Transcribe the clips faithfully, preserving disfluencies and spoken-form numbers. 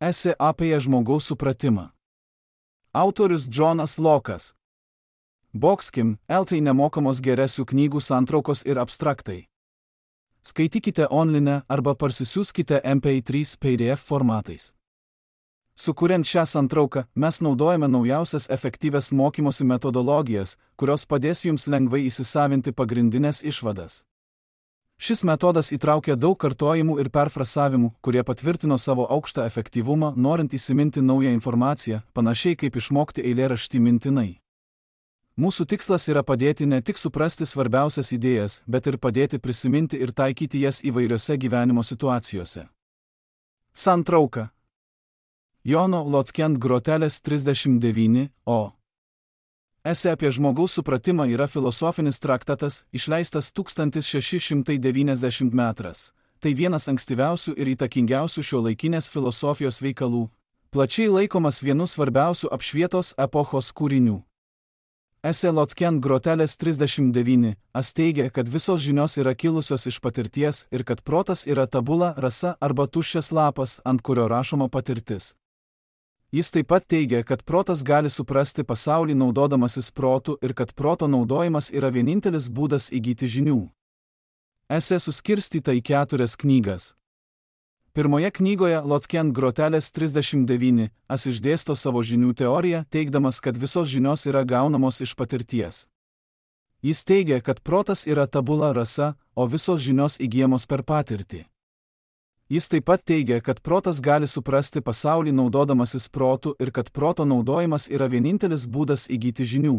Esė apie žmogaus supratimą. Autorius Džonas Lokas. Boxkim, eltai nemokamos geresių knygų santraukos ir abstraktai. Skaitykite online arba parsisiųskite M P trys P D F formatais. Sukuriant šią santrauką, mes naudojame naujausias efektyvias mokymosi metodologijas, kurios padės jums lengvai įsisavinti pagrindinės išvadas. Šis metodas įtraukia daug kartojimų ir perfrasavimų, kurie patvirtino savo aukštą efektyvumą, norint įsiminti naują informaciją, panašiai kaip išmokti eilėraštį mintinai. Mūsų tikslas yra padėti ne tik suprasti svarbiausias idėjas, bet ir padėti prisiminti ir taikyti jas įvairiose gyvenimo situacijose. Santrauka. Jono Lockend Grotelės trisdešimt devyni O. Esė apie žmogaus supratimą yra filosofinis traktatas, išleistas tūkstantis šeši šimtai devyniasdešimt antras. Tai vienas ankstyviausių ir įtakingiausių šiuolaikinės filosofijos veikalų, plačiai laikomas vienu svarbiausių apšvietos epochos kūrinių. Esė Lockend Grotelės trisdešimt devyni As teigia, kad visos žinios yra kilusios iš patirties ir kad protas yra tabula rasa arba tuščias lapas, ant kurio rašoma patirtis. Jis taip pat teigia, kad protas gali suprasti pasaulį naudodamasis protu ir kad proto naudojimas yra vienintelis būdas įgyti žinių. Esė suskirstyta į keturias knygas. Pirmoje knygoje Lockend Grotelės trisdešimt devyni As išdėsto savo žinių teoriją, teigdamas, kad visos žinios yra gaunamos iš patirties. Jis teigia, kad protas yra tabula rasa, o visos žinios įgyjamos per patirtį. Jis taip pat teigia, kad protas gali suprasti pasaulį naudodamasis protu ir kad proto naudojimas yra vienintelis būdas įgyti žinių.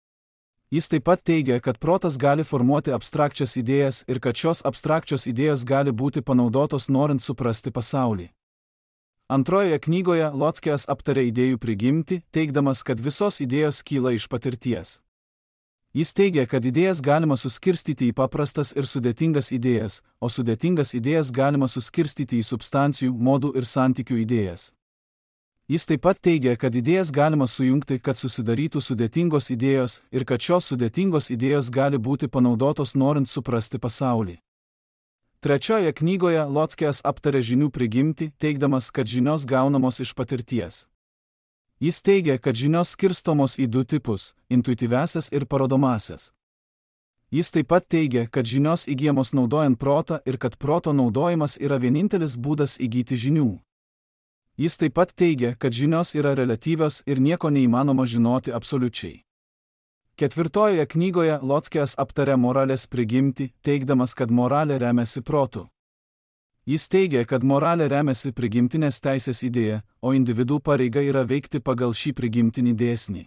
Jis taip pat teigia, kad protas gali formuoti abstrakčias idėjas ir kad šios abstrakčios idėjos gali būti panaudotos norint suprasti pasaulį. Antrojoje knygoje Lockes aptarė idėjų prigimtį, teigdamas, kad visos idėjos kyla iš patirties. Jis teigia, kad idėjas galima suskirstyti į paprastas ir sudėtingas idėjas, o sudėtingas idėjas galima suskirstyti į substancijų, modų ir santykių idėjas. Jis taip pat teigia, kad idėjas galima sujungti, kad susidarytų sudėtingos idėjos ir kad šios sudėtingos idėjos gali būti panaudotos norint suprasti pasaulį. Trečioje knygoje Lockes aptarė žinių prigimtį, teigdamas, kad žinios gaunamos iš patirties. Jis teigia, kad žinios skirstomos į du tipus – intuityviasias ir parodomasias. Jis taip pat teigia, kad žinios įgyjamos naudojant protą ir kad proto naudojimas yra vienintelis būdas įgyti žinių. Jis taip pat teigia, kad žinios yra reliatyvios ir nieko neįmanoma žinoti absoliučiai. Ketvirtojoje knygoje Lockes aptarė moralės prigimtį, teigdamas, kad moralė remiasi protu. Jis teigia, kad moralė remiasi prigimtinės teisės idėja, o individų pareiga yra veikti pagal šį prigimtinį dėsnį.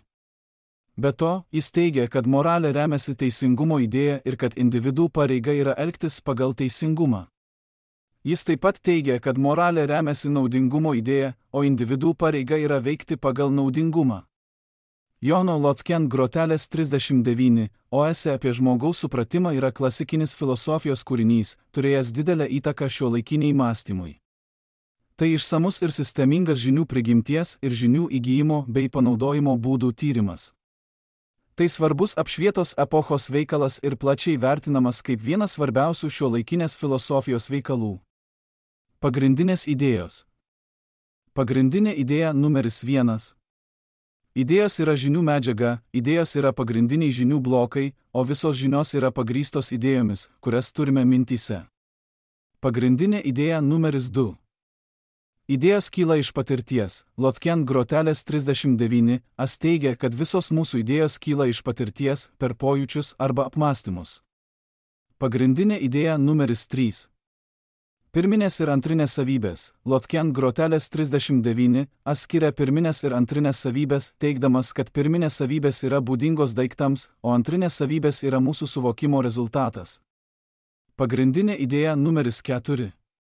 Be to, jis teigia, kad moralė remiasi teisingumo idėja ir kad individų pareiga yra elgtis pagal teisingumą. Jis taip pat teigia, kad moralė remiasi naudingumo idėja, o individų pareiga yra veikti pagal naudingumą. Jono Lockend Grotelės trisdešimt devyni O esė apie žmogaus supratimą yra klasikinis filosofijos kūrinys, turėjęs didelę įtaką šiuolaikiniai mąstymui. Tai išsamus ir sistemingas žinių prigimties ir žinių įgyjimo bei panaudojimo būdų tyrimas. Tai svarbus apšvietos epochos veikalas ir plačiai vertinamas kaip vienas svarbiausių šiuolaikinės filosofijos veikalų. Pagrindinės idėjos. Pagrindinė idėja numeris vienas. Idėjos yra žinių medžiaga, idėjos yra pagrindiniai žinių blokai, o visos žinios yra pagrįstos idėjomis, kurias turime mintyse. Pagrindinė idėja numeris du. Idėjos kyla iš patirties. Lockend Grotelės trisdešimt devyni As teigia, kad visos mūsų idėjos kyla iš patirties, per pojūčius arba apmąstymus. Pagrindinė idėja numeris trys. Pirminės ir antrinės savybės. Lockend Grotelės trisdešimt devyni As skiria pirminės ir antrinės savybės, teigdamas, kad pirminės savybės yra būdingos daiktams, o antrinės savybės yra mūsų suvokimo rezultatas. Pagrindinė idėja numeris keturi.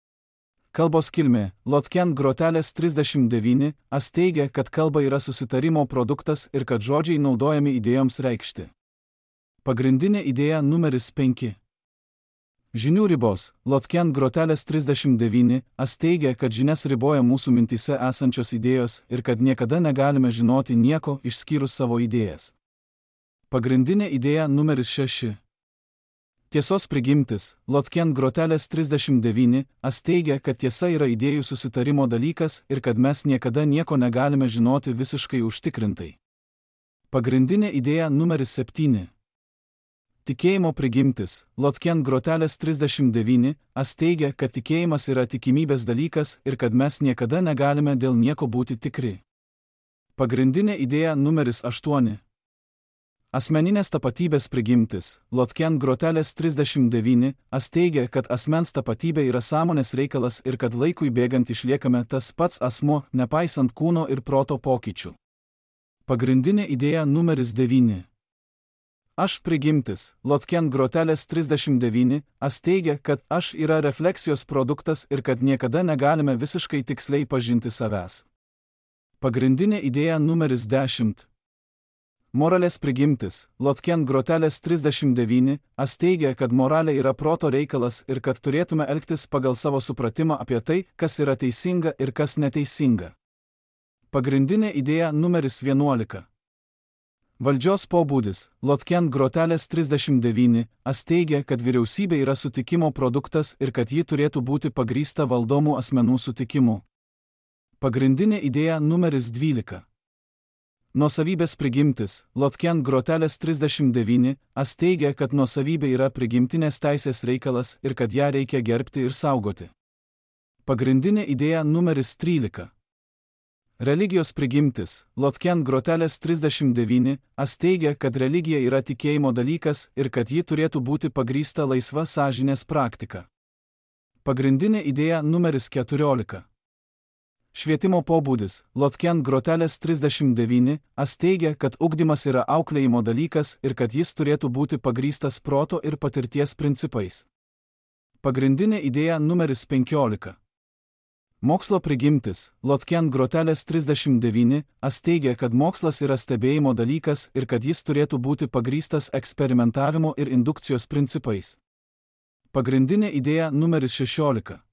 Kalbos kilmė. Lockend Grotelės trisdešimt devyni As teigia, kad kalba yra susitarimo produktas ir kad žodžiai naudojami idėjoms reikšti. Pagrindinė idėja numeris penki. Žinių ribos. Lockend Grotelės trisdešimt devyni As teigia, kad žinias riboja mūsų mintyse esančios idėjos ir kad niekada negalime žinoti nieko išskyrus savo idėjas. Pagrindinė idėja numeris šeši. Tiesos prigimtis, Lotken Grotelės trisdešimt devyni, as teigia, kad tiesa yra idėjų susitarimo dalykas ir kad mes niekada nieko negalime žinoti visiškai užtikrintai. Pagrindinė idėja numeris septyni. Tikėjimo prigimtis, Lotken Grotelės trisdešimt devyni, as teigia, kad tikėjimas yra tikimybės dalykas ir kad mes niekada negalime dėl nieko būti tikri. Pagrindinė idėja numeris aštuoni. Asmeninės tapatybės prigimtis, Lotken Grotelės trisdešimt devyni, as teigia, kad asmens tapatybė yra sąmonės reikalas ir kad laikui bėgant išliekame tas pats asmuo, nepaisant kūno ir proto pokyčių. Pagrindinė idėja numeris devyni. Aš prigimtis, Lotken Grotelės trisdešimt devyni, as teigia, kad aš yra refleksijos produktas ir kad niekada negalime visiškai tiksliai pažinti savęs. Pagrindinė idėja numeris dešimt. Moralės prigimtis, Lotken Grotelės trisdešimt devyni, as teigia, kad moralė yra proto reikalas ir kad turėtume elgtis pagal savo supratimą apie tai, kas yra teisinga ir kas neteisinga. Pagrindinė idėja numeris vienuolika. Valdžios pobūdis, Lotken Grotelės trisdešimt devyni, as teigia, kad vyriausybė yra sutikimo produktas ir kad ji turėtų būti pagrįsta valdomų asmenų sutikimu. Pagrindinė idėja numeris dvylika. Nuosavybės prigimtis, Lotken Grotelės trisdešimt devyni, as teigia, kad nuosavybė yra prigimtinės teisės reikalas ir kad ją reikia gerbti ir saugoti. Pagrindinė idėja numeris trylika. Religijos prigimtis, Lotken Grotelės trisdešimt devyni, as teigia, kad religija yra tikėjimo dalykas ir kad ji turėtų būti pagrįsta laisva sąžinės praktika. Pagrindinė idėja numeris keturiolika. Švietimo pobūdis, Lotken Grotelės trisdešimt devyni, as teigia, kad ugdymas yra auklėjimo dalykas ir kad jis turėtų būti pagrįstas proto ir patirties principais. Pagrindinė idėja numeris penkiolika. Mokslo prigimtis, Lotken Grotelės trisdešimt devyni, as teigia, kad mokslas yra stebėjimo dalykas ir kad jis turėtų būti pagrįstas eksperimentavimo ir indukcijos principais. Pagrindinė idėja numeris šešiolika.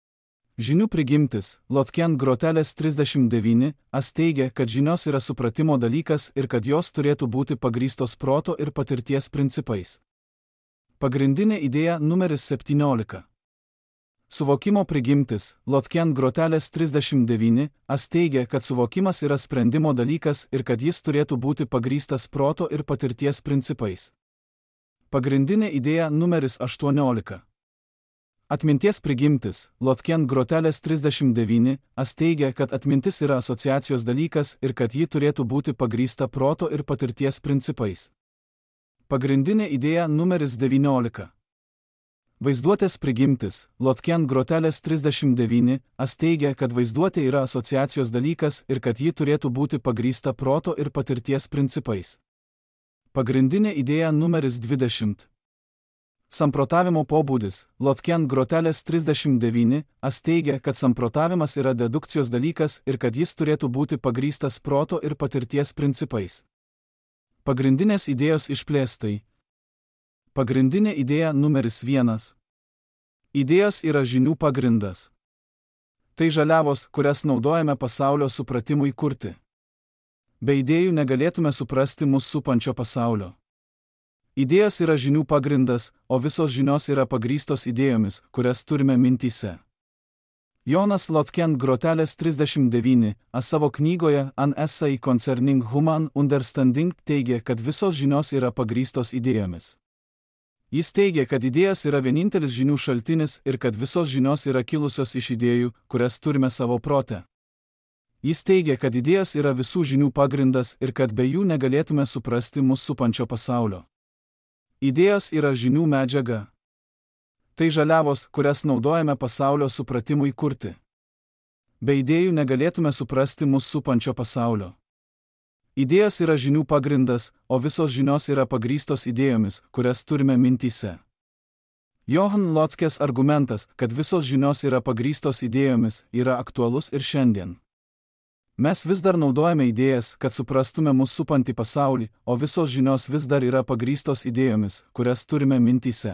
Žinių prigimtis, Lotken Grotelės trisdešimt devyni, as teigia, kad žinios yra supratimo dalykas ir kad jos turėtų būti pagrįstos proto ir patirties principais. Pagrindinė idėja numeris septyniolika. Suvokimo prigimtis, Lotken Grotelės trisdešimt devyni, as teigia, kad suvokimas yra sprendimo dalykas ir kad jis turėtų būti pagrįstas proto ir patirties principais. Pagrindinė idėja numeris aštuoniolika. Atminties prigimtis, Lotken Grotelės trisdešimt devyni, as teigia, kad atmintis yra asociacijos dalykas ir kad ji turėtų būti pagrįsta proto ir patirties principais. Pagrindinė idėja numeris devyniolika. Vaizduotės prigimtis, Lotken Grotelės trisdešimt devyni, as teigia, kad vaizduotė yra asociacijos dalykas ir kad ji turėtų būti pagrįsta proto ir patirties principais. Pagrindinė idėja numeris dvidešimt. Samprotavimo pobūdis, Lotken Grotelės trisdešimt devyni, as teigia, kad samprotavimas yra dedukcijos dalykas ir kad jis turėtų būti pagrįstas proto ir patirties principais. Pagrindinės idėjos išplėstai. Pagrindinė idėja numeris vienas. Idėjos yra žinių pagrindas. Tai žaliavos, kurias naudojame pasaulio supratimui kurti. Be idėjų negalėtume suprasti mus supančio pasaulio. Idėjos yra žinių pagrindas, o visos žinios yra pagrįstos idėjomis, kurias turime mintyse. Jonas Lotken Grotelės trisdešimt devyni, a savo knygoje An Essay Concerning Human Understanding teigia, kad visos žinios yra pagrįstos idėjomis. Jis teigia, kad idėjos yra vienintelis žinių šaltinis ir kad visos žinios yra kilusios iš idėjų, kurias turime savo prote. Jis teigia, kad idėjos yra visų žinių pagrindas ir kad be jų negalėtume suprasti mus supančio pasaulio. Idėjos yra žinių medžiaga. Tai žaliavos, kurias naudojame pasaulio supratimui kurti. Be idėjų negalėtume suprasti mus supančio pasaulio. Idėjos yra žinių pagrindas, o visos žinios yra pagrįstos idėjomis, kurias turime mintyse. Johann Lockės argumentas, kad visos žinios yra pagrįstos idėjomis, yra aktualus ir šiandien. Mes vis dar naudojame idėjas, kad suprastume mus supantį pasaulį, o visos žinios vis dar yra pagrįstos idėjomis, kurias turime mintyse.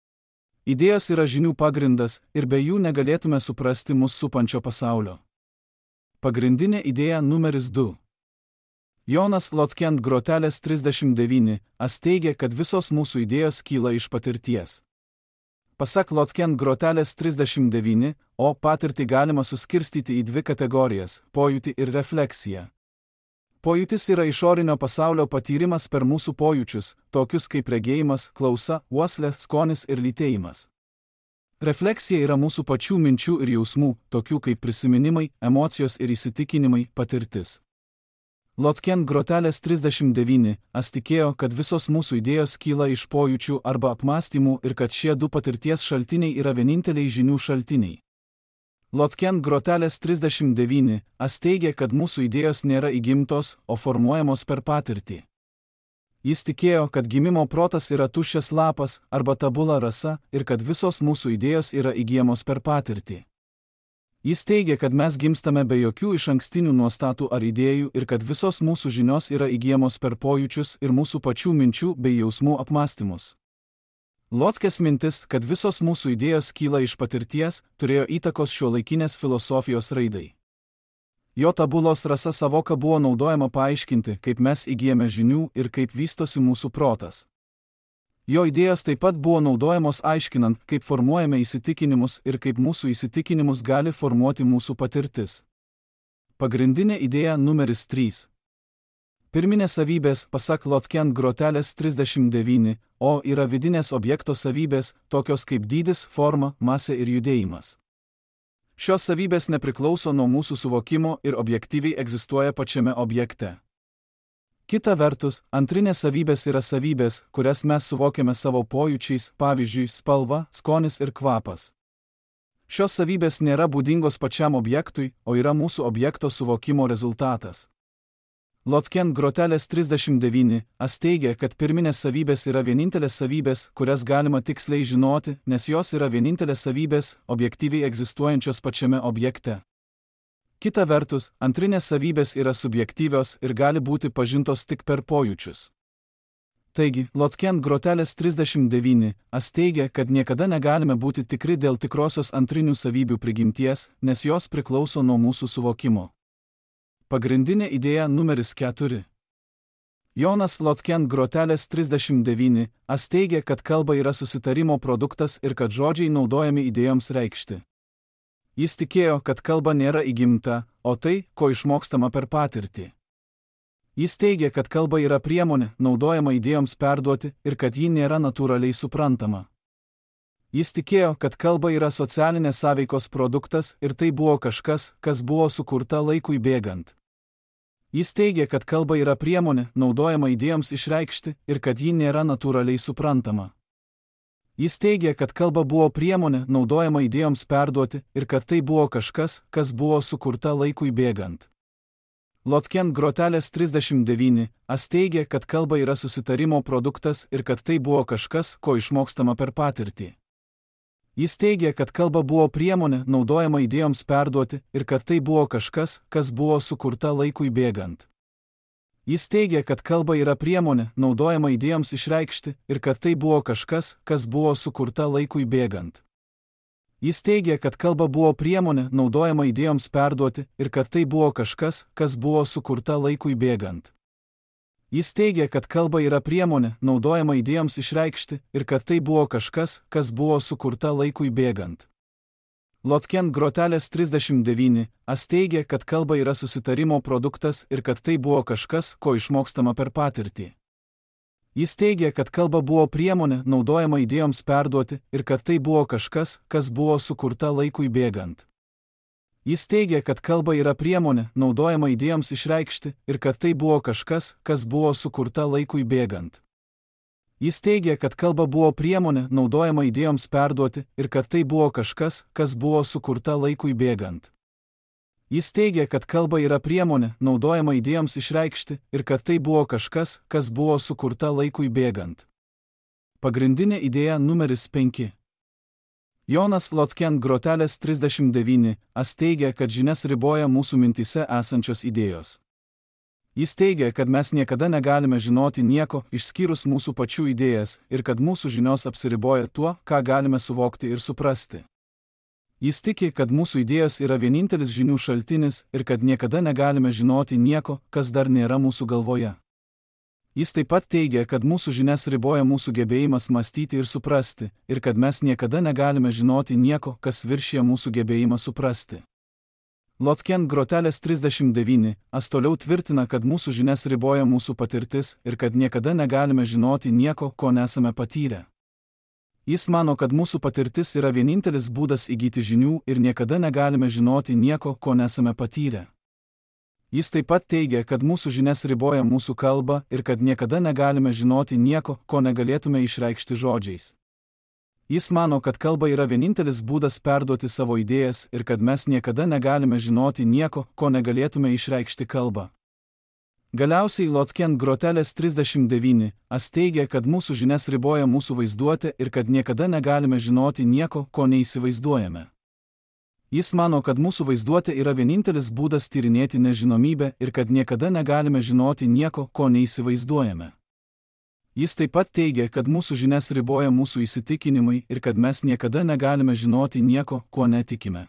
Idėjos yra žinių pagrindas ir be jų negalėtume suprasti mus supančio pasaulio. Pagrindinė idėja numeris du. Jonas Lockend Grotelės trisdešimt devyni as teigia, kad visos mūsų idėjos kyla iš patirties. Pasak Lockend Grotelės trisdešimt devyni, o patirtį galima suskirstyti į dvi kategorijas – pojūtį ir refleksiją. Pojūtis yra išorinio pasaulio patyrimas per mūsų pojūčius, tokius kaip regėjimas, klausa, uoslė, skonis ir lytėjimas. Refleksija yra mūsų pačių minčių ir jausmų, tokių kaip prisiminimai, emocijos ir įsitikinimai, patirtis. Lockend Grotelės trisdešimt devyni as tikėjo, kad visos mūsų idėjos kyla iš pojūčių arba apmąstymų ir kad šie du patirties šaltiniai yra vieninteliai žinių šaltiniai. Lockend Grotelės trisdešimt devyni as teigia, kad mūsų idėjos nėra įgimtos, o formuojamos per patirtį. Jis tikėjo, kad gimimo protas yra tuščias lapas arba tabula rasa ir kad visos mūsų idėjos yra įgyjamos per patirtį. Jis teigia, kad mes gimstame be jokių išankstinių nuostatų ar idėjų ir kad visos mūsų žinios yra įgyjamos per pojūčius ir mūsų pačių minčių bei jausmų apmąstymus. Lockės mintis, kad visos mūsų idėjos kyla iš patirties, turėjo įtakos šiuolaikinės filosofijos raidai. Jo tabulos rasa savoka buvo naudojama paaiškinti, kaip mes įgyjame žinių ir kaip vystosi mūsų protas. Jo idėjos taip pat buvo naudojamos aiškinant, kaip formuojame įsitikinimus ir kaip mūsų įsitikinimus gali formuoti mūsų patirtis. Pagrindinė idėja numeris trys. Pirminės savybės, pasak Lockend Grotelės trisdešimt devyni, o yra vidinės objekto savybės, tokios kaip dydis, forma, masė ir judėjimas. Šios savybės nepriklauso nuo mūsų suvokimo ir objektyviai egzistuoja pačiame objekte. Kita vertus, antrinės savybės yra savybės, kurias mes suvokiame savo pojūčiais, pavyzdžiui, spalva, skonis ir kvapas. Šios savybės nėra būdingos pačiam objektui, o yra mūsų objekto suvokimo rezultatas. Lockend Grotelės trisdešimt devyni as teigia, kad pirminės savybės yra vienintelės savybės, kurias galima tiksliai žinoti, nes jos yra vienintelės savybės, objektyviai egzistuojančios pačiame objekte. Kita vertus, antrinės savybės yra subjektyvios ir gali būti pažintos tik per pojūčius. Taigi, Lockend Grotelės trisdešimt devyni as teigia, kad niekada negalime būti tikri dėl tikrosios antrinių savybių prigimties, nes jos priklauso nuo mūsų suvokimo. Pagrindinė idėja numeris keturi. Jonas Lockend Grotelės trisdešimt devyni as teigia, kad kalba yra susitarimo produktas ir kad žodžiai naudojami idėjoms reikšti. Jis tikėjo, kad kalba nėra įgimta, o tai, ko išmokstama per patirtį. Jis teigia, kad kalba yra priemonė, naudojama idėjoms perduoti ir kad ji nėra natūraliai suprantama. Jis tikėjo, kad kalba yra socialinės sąveikos produktas ir tai buvo kažkas, kas buvo sukurta laikui bėgant. Jis teigia, kad kalba yra priemonė, naudojama idėjoms išreikšti ir kad ji nėra natūraliai suprantama. Jis teigia, kad kalba buvo priemonė, naudojama idėjoms perduoti ir kad tai buvo kažkas, kas buvo sukurta laikui bėgant. Lockend Grotelės trisdešimt devyni as teigia, kad kalba yra susitarimo produktas ir kad tai buvo kažkas, ko išmokstama per patirtį. Jis teigia, kad kalba buvo priemonė, naudojama idėjoms perduoti ir kad tai buvo kažkas, kas buvo sukurta laikui bėgant. Jis teigia, kad kalba yra priemonė, naudojama idėjoms išreikšti ir kad tai buvo kažkas, kas buvo sukurta laikui bėgant. Jis teigia, kad kalba buvo priemonė, naudojama idėjoms perduoti ir kad tai buvo kažkas, kas buvo sukurta laikui bėgant. Jis teigia, kad kalba yra priemonė, naudojama idėjoms išreikšti ir kad tai buvo kažkas, kas buvo sukurta laikui bėgant. Lockend Grotelės trisdešimt devyni as teigia, kad kalba yra susitarimo produktas ir kad tai buvo kažkas, ko išmokstama per patirtį. Jis teigia, kad kalba buvo priemonė, naudojama idėjoms perduoti ir kad tai buvo kažkas, kas buvo sukurta laikui bėgant. Jis teigia, kad kalba yra priemonė, naudojama idėjoms išreikšti ir kad tai buvo kažkas, kas buvo sukurta laikui bėgant. Jis teigia, kad kalba buvo priemonė, naudojama idėjoms perduoti ir kad tai buvo kažkas, kas buvo sukurta laikui bėgant. Jis teigia, kad kalba yra priemonė, naudojama idėjoms išreikšti ir kad tai buvo kažkas, kas buvo sukurta laikui bėgant. Pagrindinė idėja numeris penki. Jonas Lockend Grotelės trisdešimt devyni as teigia, kad žinias riboja mūsų mintyse esančios idėjos. Jis teigia, kad mes niekada negalime žinoti nieko išskyrus mūsų pačių idėjas ir kad mūsų žinios apsiriboja tuo, ką galime suvokti ir suprasti. Jis tiki, kad mūsų idėjos yra vienintelis žinių šaltinis ir kad niekada negalime žinoti nieko, kas dar nėra mūsų galvoje. Jis taip pat teigia, kad mūsų žinias riboja mūsų gebėjimas mąstyti ir suprasti, ir kad mes niekada negalime žinoti nieko, kas viršija mūsų gebėjimą suprasti. Lotken grotelės trisdešimt devyni as toliau tvirtina, kad mūsų žinias riboja mūsų patirtis ir kad niekada negalime žinoti nieko, ko nesame patyrę. Jis mano, kad mūsų patirtis yra vienintelis būdas įgyti žinių ir niekada negalime žinoti nieko, ko nesame patyrę. Jis taip pat teigia, kad mūsų žinias riboja mūsų kalba ir kad niekada negalime žinoti nieko, ko negalėtume išreikšti žodžiais. Jis mano, kad kalba yra vienintelis būdas perduoti savo idėjas ir kad mes niekada negalime žinoti nieko, ko negalėtume išreikšti kalba. Galiausiai Lotken grotelės trisdešimt devyni as teigia, kad mūsų žinias riboja mūsų vaizduotė ir kad niekada negalime žinoti nieko, ko neįsivaizduojame. Jis mano, kad mūsų vaizduotė yra vienintelis būdas tyrinėti nežinomybę ir kad niekada negalime žinoti nieko, ko neįsivaizduojame. Jis taip pat teigia, kad mūsų žinias riboja mūsų įsitikinimai ir kad mes niekada negalime žinoti nieko, kuo netikime.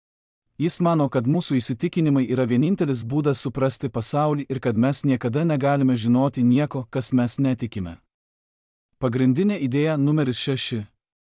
Jis mano, kad mūsų įsitikinimai yra vienintelis būdas suprasti pasaulį ir kad mes niekada negalime žinoti nieko, kas mes netikime. Pagrindinė idėja numeris šeši.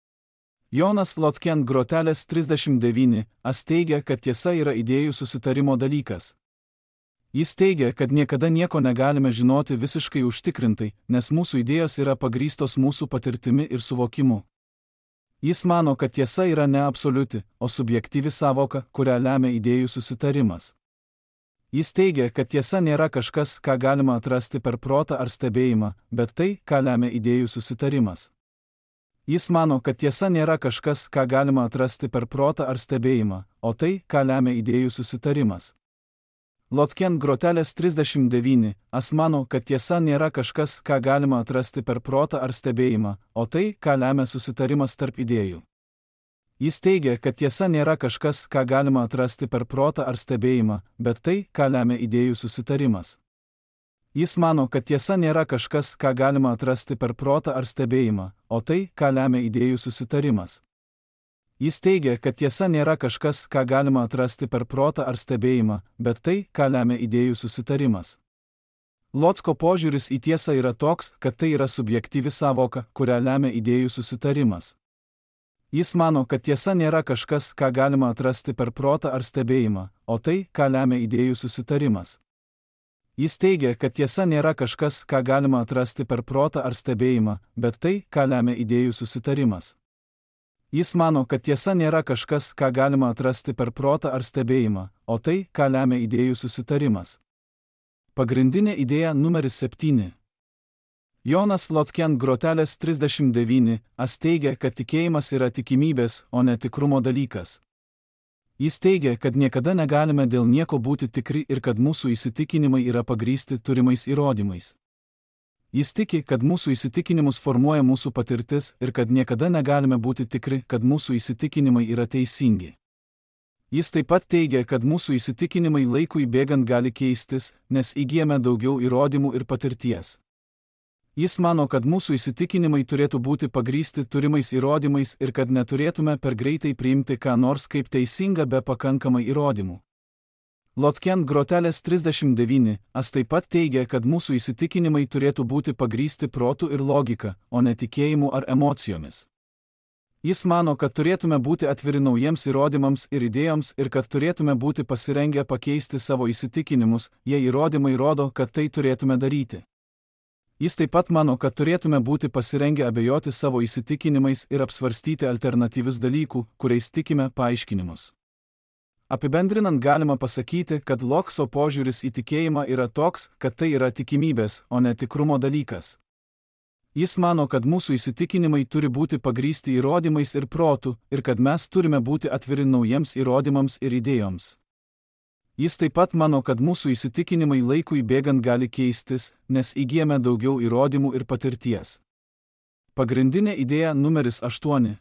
Jonas Lotken grotelės trisdešimt devyni as teigia, kad tiesa yra idėjų susitarimo dalykas. Jis teigia, kad niekada nieko negalime žinoti visiškai užtikrintai, nes mūsų idėjos yra pagrįstos mūsų patirtimi ir suvokimu. Jis mano, kad tiesa yra ne absoliuti, o subjektyvi sąvoka, kurią lemia idėjų susitarimas. Jis teigia, kad tiesa nėra kažkas, ką galima atrasti per protą ar stebėjimą, bet tai, ką lemia idėjų susitarimas. Jis mano, kad tiesa nėra kažkas, ką galima atrasti per protą ar stebėjimą, o tai, ką lemia idėjų susitarimas. Lotken grotelės trisdešimt devyni as mano, kad tiesa nėra kažkas, ką galima atrasti per protą ar stebėjimą, o tai, ką lemia susitarimas tarp idėjų. Jis teigia, kad tiesa nėra kažkas, ką galima atrasti per protą ar stebėjimą, bet tai, ką lemia idėjų susitarimas. Jis mano, kad tiesa nėra kažkas, ką galima atrasti per protą ar stebėjimą, o tai, ką lemia idėjų susitarimas. Jis teigia, kad tiesa nėra kažkas, ką galima atrasti per protą ar stebėjimą, bet tai, ką lemia idėjų susitarimas. Lotko požiūris į tiesą yra toks, kad tai yra subjektyvi sąvoka, kurią lemia idėjų susitarimas. Jis mano, kad tiesa nėra kažkas, ką galima atrasti per protą ar stebėjimą, o tai, ką lemia idėjų susitarimas. Jis teigia, kad tiesa nėra kažkas, ką galima atrasti per protą ar stebėjimą, bet tai, ką lemia idėjų susitarimas. Jis mano, kad tiesa nėra kažkas, ką galima atrasti per protą ar stebėjimą, o tai, ką lemia idėjų susitarimas. Pagrindinė idėja numeris septyni. Jonas Lotken grotelės trisdešimt devyni as teigia, kad tikėjimas yra tikimybės, o ne tikrumo dalykas. Jis teigia, kad niekada negalime dėl nieko būti tikri ir kad mūsų įsitikinimai yra pagrįsti turimais įrodymais. Jis tiki, kad mūsų įsitikinimus formuoja mūsų patirtis ir kad niekada negalime būti tikri, kad mūsų įsitikinimai yra teisingi. Jis taip pat teigia, kad mūsų įsitikinimai laikui bėgant gali keistis, nes įgyjame daugiau įrodymų ir patirties. Jis mano, kad mūsų įsitikinimai turėtų būti pagrįsti turimais įrodymais ir kad neturėtume per greitai priimti ką nors kaip teisinga be pakankamai įrodymų. Lotken grotelės trisdešimt devyni as taip pat teigia, kad mūsų įsitikinimai turėtų būti pagrįsti protu ir logika, o ne tikėjimu ar emocijomis. Jis mano, kad turėtume būti atviri naujiems įrodymams ir idėjoms ir kad turėtume būti pasirengę pakeisti savo įsitikinimus, jei įrodymai rodo, kad tai turėtume daryti. Jis taip pat mano, kad turėtume būti pasirengę abejoti savo įsitikinimais ir apsvarstyti alternatyvius dalykų, kuriais tikime, paaiškinimus. Apibendrinant galima pasakyti, kad Lokso požiūris į tikėjimą yra toks, kad tai yra tikimybės, o ne tikrumo dalykas. Jis mano, kad mūsų įsitikinimai turi būti pagrįsti įrodymais ir protu, ir kad mes turime būti atviri naujiems įrodymams ir idėjoms. Jis taip pat mano, kad mūsų įsitikinimai laikui bėgant gali keistis, nes įgyjame daugiau įrodymų ir patirties. Pagrindinė idėja numeris aštuoni.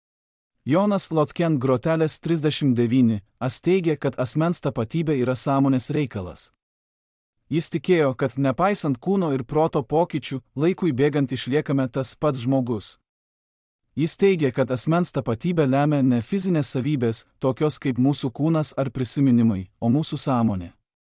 Jonas Lotken grotelės trisdešimt devyni as teigia, kad asmens tapatybė yra sąmonės reikalas. Jis tikėjo, kad nepaisant kūno ir proto pokyčių, laikui bėgant išliekame tas pats žmogus. Jis teigia, kad asmens tapatybę lemia ne fizinės savybės, tokios kaip mūsų kūnas ar prisiminimai, o mūsų sąmonė.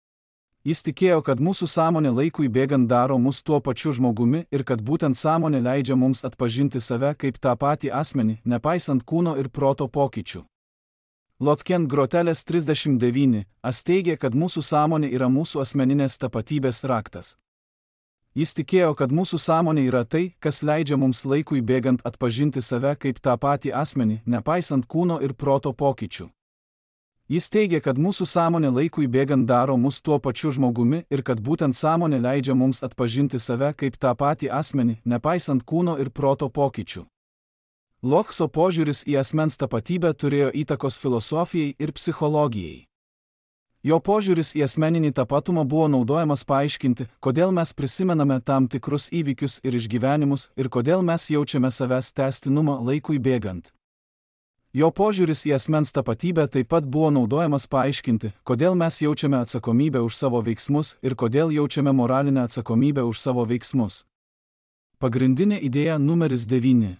Jis tikėjo, kad mūsų sąmonė laikui bėgant daro mus tuo pačiu žmogumi ir kad būtent sąmonė leidžia mums atpažinti save kaip tą patį asmenį, nepaisant kūno ir proto pokyčių. Lotken Groteles trisdešimt devyni as teigia, kad mūsų sąmonė yra mūsų asmeninės tapatybės raktas. Jis tikėjo, kad mūsų sąmonė yra tai, kas leidžia mums laikui bėgant atpažinti save kaip tą patį asmenį, nepaisant kūno ir proto pokyčių. Jis teigia, kad mūsų sąmonė laikui bėgant daro mus tuo pačiu žmogumi ir kad būtent sąmonė leidžia mums atpažinti save kaip tą patį asmenį, nepaisant kūno ir proto pokyčių. Lochso požiūris į asmens tapatybę turėjo įtakos filosofijai ir psichologijai. Jo požiūris į asmeninį tapatumą buvo naudojamas paaiškinti, kodėl mes prisimename tam tikrus įvykius ir išgyvenimus ir kodėl mes jaučiame savęs tęstinumą laikui bėgant. Jo požiūris į asmens tapatybę taip pat buvo naudojamas paaiškinti, kodėl mes jaučiame atsakomybę už savo veiksmus ir kodėl jaučiame moralinę atsakomybę už savo veiksmus. Pagrindinė idėja numeris devyni.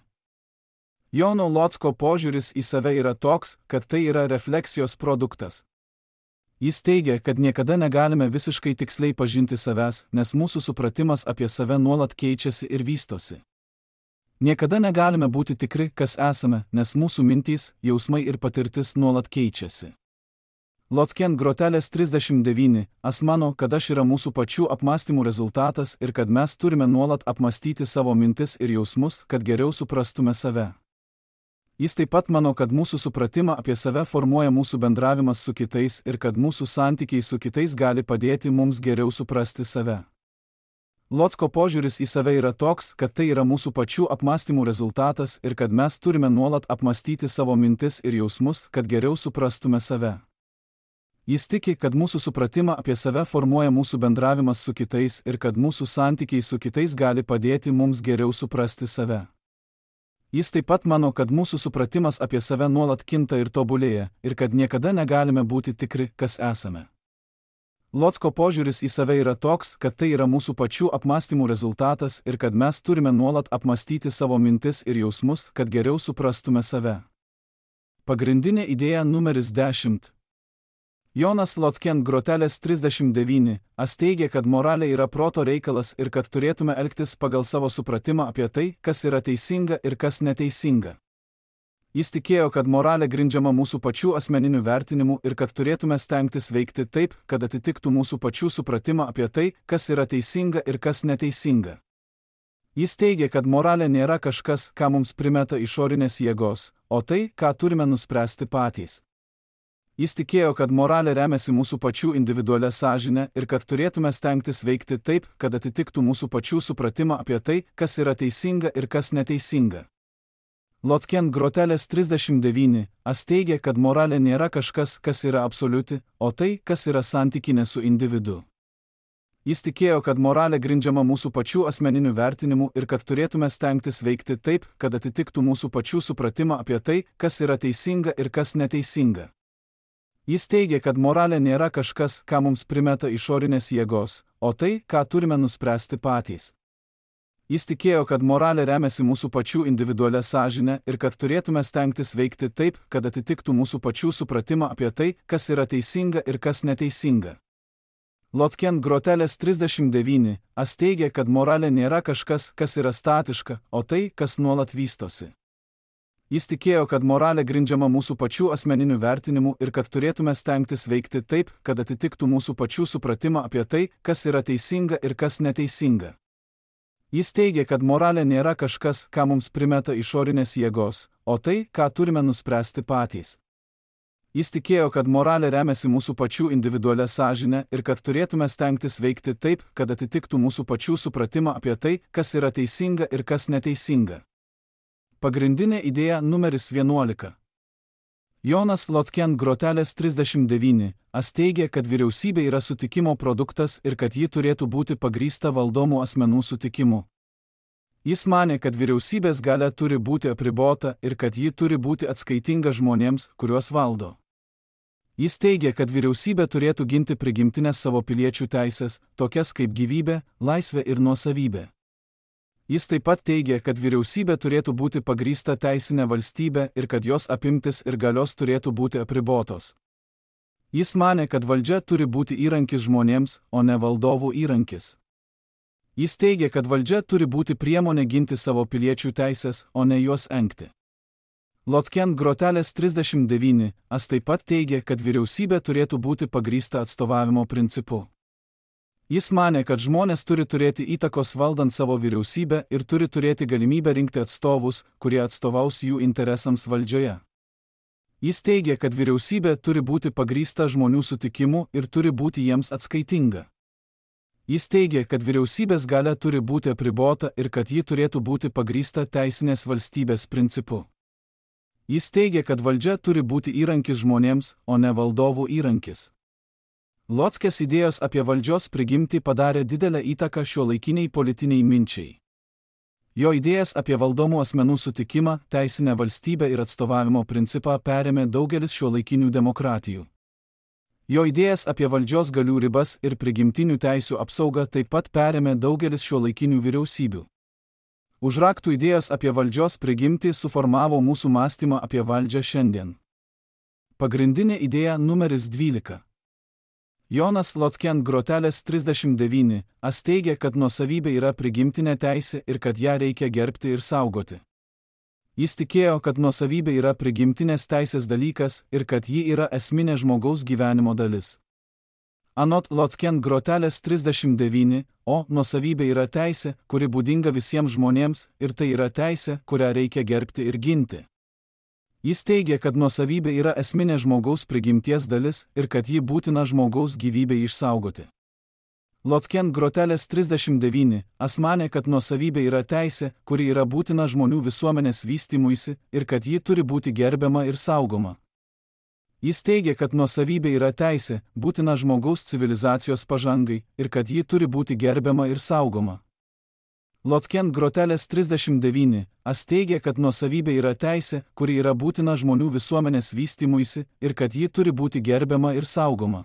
Jono Lotsko požiūris į save yra toks, kad tai yra refleksijos produktas. Jis teigia, kad niekada negalime visiškai tiksliai pažinti savęs, nes mūsų supratimas apie save nuolat keičiasi ir vystosi. Niekada negalime būti tikri, kas esame, nes mūsų mintys, jausmai ir patirtis nuolat keičiasi. Lotken Groteles trisdešimt devyni as mano, kad aš yra mūsų pačių apmąstymų rezultatas ir kad mes turime nuolat apmąstyti savo mintis ir jausmus, kad geriau suprastume save. Jis taip pat mano, kad mūsų supratimą apie save formuoja mūsų bendravimas su kitais ir kad mūsų santykiai su kitais gali padėti mums geriau suprasti save. Lotsko požiūris į save yra toks, kad tai yra mūsų pačių apmąstymų rezultatas ir kad mes turime nuolat apmąstyti savo mintis ir jausmus, kad geriau suprastume save. Jis tiki, kad mūsų supratimą apie save formuoja mūsų bendravimas su kitais ir kad mūsų santykiai su kitais gali padėti mums geriau suprasti save. Jis taip pat mano, kad mūsų supratimas apie save nuolat kinta ir tobulėja, ir kad niekada negalime būti tikri, kas esame. Lotsko požiūris į save yra toks, kad tai yra mūsų pačių apmąstymų rezultatas ir kad mes turime nuolat apmąstyti savo mintis ir jausmus, kad geriau suprastume save. Pagrindinė idėja numeris dešimt. Jonas Lotken Groteles trisdešimt devyni as teigia, kad moralė yra proto reikalas ir kad turėtume elgtis pagal savo supratimą apie tai, kas yra teisinga ir kas neteisinga. Jis tikėjo, kad moralė grindžiama mūsų pačių asmeninių vertinimų ir kad turėtume stengtis veikti taip, kad atitiktų mūsų pačių supratimą apie tai, kas yra teisinga ir kas neteisinga. Jis teigia, kad moralė nėra kažkas, ką mums primeta išorinės jėgos, o tai, ką turime nuspręsti patys. Jis tikėjo, kad moralė remiasi mūsų pačių individualią sąžinę ir kad turėtume stengtis veikti taip, kad atitiktų mūsų pačių supratimą apie tai, kas yra teisinga ir kas neteisinga. Lotken Groteles trisdešimt devyni as teigia, kad moralė nėra kažkas, kas yra absoliuti, o tai, kas yra santykinė su individu. Jis tikėjo, kad moralė grindžiama mūsų pačių asmeninių vertinimų ir kad turėtume stengtis veikti taip, kad atitiktų mūsų pačių supratimą apie tai, kas yra teisinga ir kas neteisinga. Jis teigia, kad moralė nėra kažkas, ką mums primeta išorinės jėgos, o tai, ką turime nuspręsti patys. Jis tikėjo, kad moralė remiasi mūsų pačių individualią sąžinę ir kad turėtume stengtis veikti taip, kad atitiktų mūsų pačių supratimą apie tai, kas yra teisinga ir kas neteisinga. Lotken Groteles trisdešimt devyni as teigia, kad moralė nėra kažkas, kas yra statiška, o tai, kas nuolat vystosi. Jis tikėjo, kad moralė grindžiama mūsų pačių asmeninių vertinimų ir kad turėtume stengtis veikti taip, kad atitiktų mūsų pačių supratimą apie tai, kas yra teisinga ir kas neteisinga. Jis teigia, kad moralė nėra kažkas, ką mums primeta išorinės jėgos, o tai, ką turime nuspręsti patys. Jis tikėjo, kad moralė remiasi mūsų pačių individualią sąžinę ir kad turėtume stengtis veikti taip, kad atitiktų mūsų pačių supratimą apie tai, kas yra teisinga ir kas neteisinga. Pagrindinė idėja numeris vienuolika. Jonas Lotken Groteles trisdešimt devyni as teigia, kad vyriausybė yra sutikimo produktas ir kad ji turėtų būti pagrįsta valdomų asmenų sutikimu. Jis manė, kad vyriausybės galia turi būti apribota ir kad ji turi būti atskaitinga žmonėms, kuriuos valdo. Jis teigia, kad vyriausybė turėtų ginti prigimtinės savo piliečių teisės, tokias kaip gyvybė, laisvė ir nuosavybė. Jis taip pat teigė, kad vyriausybė turėtų būti pagrįsta teisinė valstybė ir kad jos apimtis ir galios turėtų būti apribotos. Jis manė, kad valdžia turi būti įrankis žmonėms, o ne valdovų įrankis. Jis teigė, kad valdžia turi būti priemonė ginti savo piliečių teisės, o ne juos engti. Lotken grotelės trisdešimt devyni as taip pat teigė, kad vyriausybė turėtų būti pagrįsta atstovavimo principu. Jis manė, kad žmonės turi turėti įtakos valdant savo vyriausybę ir turi turėti galimybę rinkti atstovus, kurie atstovaus jų interesams valdžioje. Jis teigė, kad vyriausybė turi būti pagrįsta žmonių sutikimu ir turi būti jiems atskaitinga. Jis teigė, kad vyriausybės galia turi būti apribota ir kad ji turėtų būti pagrįsta teisinės valstybės principu. Jis teigė, kad valdžia turi būti įrankis žmonėms, o ne valdovų įrankis. Lockės idėjos apie valdžios prigimtį padarė didelę įtaką šiuolaikiniai politiniai minčiai. Jo idėjas apie valdomų asmenų sutikimą, teisinę valstybę ir atstovavimo principą perėmė daugelis šiuolaikinių demokratijų. Jo idėjas apie valdžios galių ribas ir prigimtinių teisių apsaugą taip pat perėmė daugelis šiuolaikinių vyriausybių. Užraktų idėjas apie valdžios prigimtį suformavo mūsų mąstymą apie valdžią šiandien. Pagrindinė idėja numeris dvylika. Jonas Lotken grotelės trisdešimt devyni as teigia, kad nuosavybė yra prigimtinė teisė ir kad ją reikia gerbti ir saugoti. Jis tikėjo, kad nuosavybė yra prigimtinės teisės dalykas ir kad ji yra esminė žmogaus gyvenimo dalis. Anot Lotken grotelės trisdešimt devyni, o nuosavybė yra teisė, kuri būdinga visiems žmonėms ir tai yra teisė, kurią reikia gerbti ir ginti. Jis teigia, kad nuosavybė yra esminė žmogaus prigimties dalis ir kad ji būtina žmogaus gyvybei išsaugoti. Lotken grotelės trisdešimt devyni as manė, kad nuosavybė yra teisė, kuri yra būtina žmonių visuomenės vystymuisi ir kad ji turi būti gerbiama ir saugoma. Jis teigia, kad nuosavybė yra teisė, būtina žmogaus civilizacijos pažangai ir kad ji turi būti gerbiama ir saugoma. Lotken grotelės trisdešimt devyni as teigia, kad nuosavybė yra teisė, kuri yra būtina žmonių visuomenės vystymuisi ir kad ji turi būti gerbiama ir saugoma.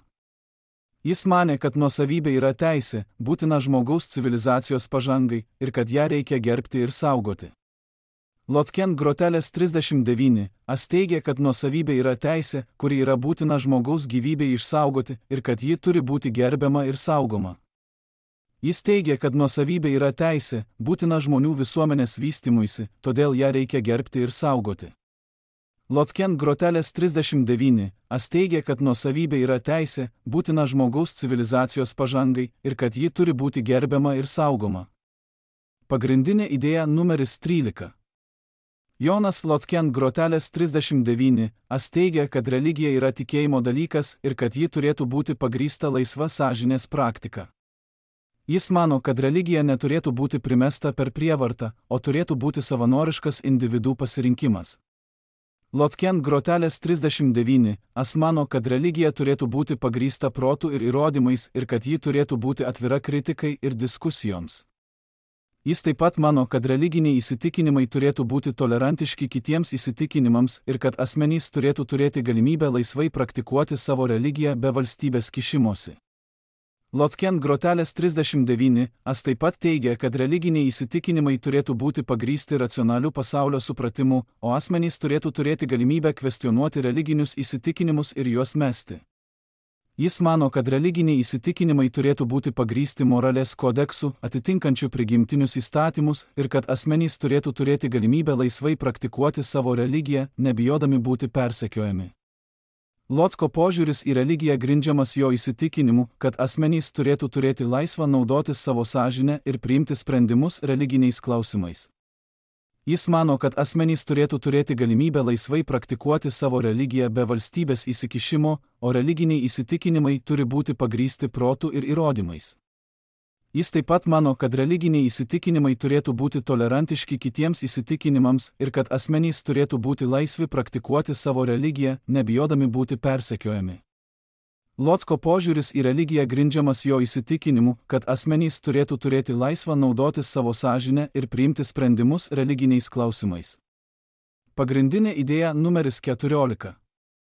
Jis manė, kad nuosavybė yra teisė, būtina žmogaus civilizacijos pažangai ir kad ją reikia gerbti ir saugoti. Lotken grotelės trisdešimt devyni as teigia, kad nuosavybė yra teisė, kuri yra būtina žmogaus gyvybei išsaugoti ir kad ji turi būti gerbiama ir saugoma. Jis teigia, kad nuosavybė yra teisė, būtina žmonių visuomenės vystymuisi, todėl ją reikia gerbti ir saugoti. Lotken grotelės trisdešimt devyni as teigia, kad nuosavybė yra teisė, būtina žmogaus civilizacijos pažangai ir kad ji turi būti gerbiama ir saugoma. Pagrindinė idėja numeris trylika. Jonas Lotken grotelės trisdešimt devyni as teigia, kad religija yra tikėjimo dalykas ir kad ji turėtų būti pagrįsta laisva sąžinės praktika. Jis mano, kad religija neturėtų būti primesta per prievartą, o turėtų būti savanoriškas individų pasirinkimas. Lotken grotelės trisdešimt devyni as mano, kad religija turėtų būti pagrįsta protu ir įrodymais ir kad ji turėtų būti atvira kritikai ir diskusijoms. Jis taip pat mano, kad religiniai įsitikinimai turėtų būti tolerantiški kitiems įsitikinimams ir kad asmenys turėtų turėti galimybę laisvai praktikuoti savo religiją be valstybės kišimosi. Lotken grotelės trisdešimt devyni as taip pat teigia, kad religiniai įsitikinimai turėtų būti pagrįsti racionaliu pasaulio supratimu, o asmenys turėtų turėti galimybę kvestionuoti religinius įsitikinimus ir juos mesti. Jis mano, kad religiniai įsitikinimai turėtų būti pagrįsti moralės kodeksu, atitinkančiu prigimtinius įstatymus ir kad asmenys turėtų turėti galimybę laisvai praktikuoti savo religiją, nebijodami būti persekiojami. Lotko požiūris į religiją grindžiamas jo įsitikinimu, kad asmenys turėtų turėti laisvą naudotis savo sąžinę ir priimti sprendimus religiniais klausimais. Jis mano, kad asmenys turėtų turėti galimybę laisvai praktikuoti savo religiją be valstybės įsikišimo, o religiniai įsitikinimai turi būti pagrįsti protu ir įrodymais. Jis taip pat mano, kad religiniai įsitikinimai turėtų būti tolerantiški kitiems įsitikinimams ir kad asmenys turėtų būti laisvi praktikuoti savo religiją, nebijodami būti persekiojami. Lotko požiūris į religiją grindžiamas jo įsitikinimu, kad asmenys turėtų turėti laisvą naudotis savo sąžinę ir priimti sprendimus religiniais klausimais. Pagrindinė idėja numeris keturiolika.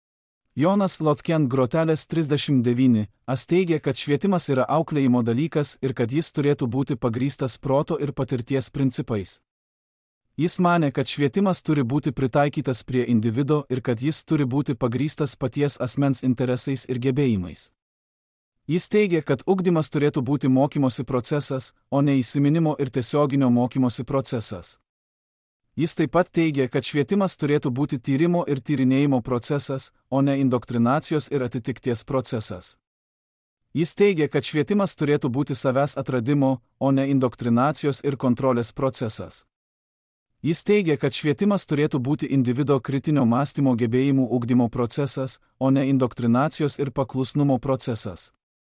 Jonas Lotken Grotelis trisdešimt devyni as teigia, kad švietimas yra auklėjimo dalykas ir kad jis turėtų būti pagrįstas proto ir patirties principais. Jis manė, kad švietimas turi būti pritaikytas prie individo ir kad jis turi būti pagrįstas paties asmens interesais ir gebėjimais. Jis teigia, kad ugdymas turėtų būti mokymosi procesas, o ne įsiminimo ir tiesioginio mokymosi procesas. Jis taip pat teigia, kad švietimas turėtų būti tyrimo ir tyrinėjimo procesas, o ne indoktrinacijos ir atitikties procesas. Jis teigia, kad švietimas turėtų būti savęs atradimo, o ne indoktrinacijos ir kontrolės procesas. Jis teigia, kad švietimas turėtų būti individo kritinio mąstymo gebėjimų ugdymo procesas, o ne indoktrinacijos ir paklusnumo procesas.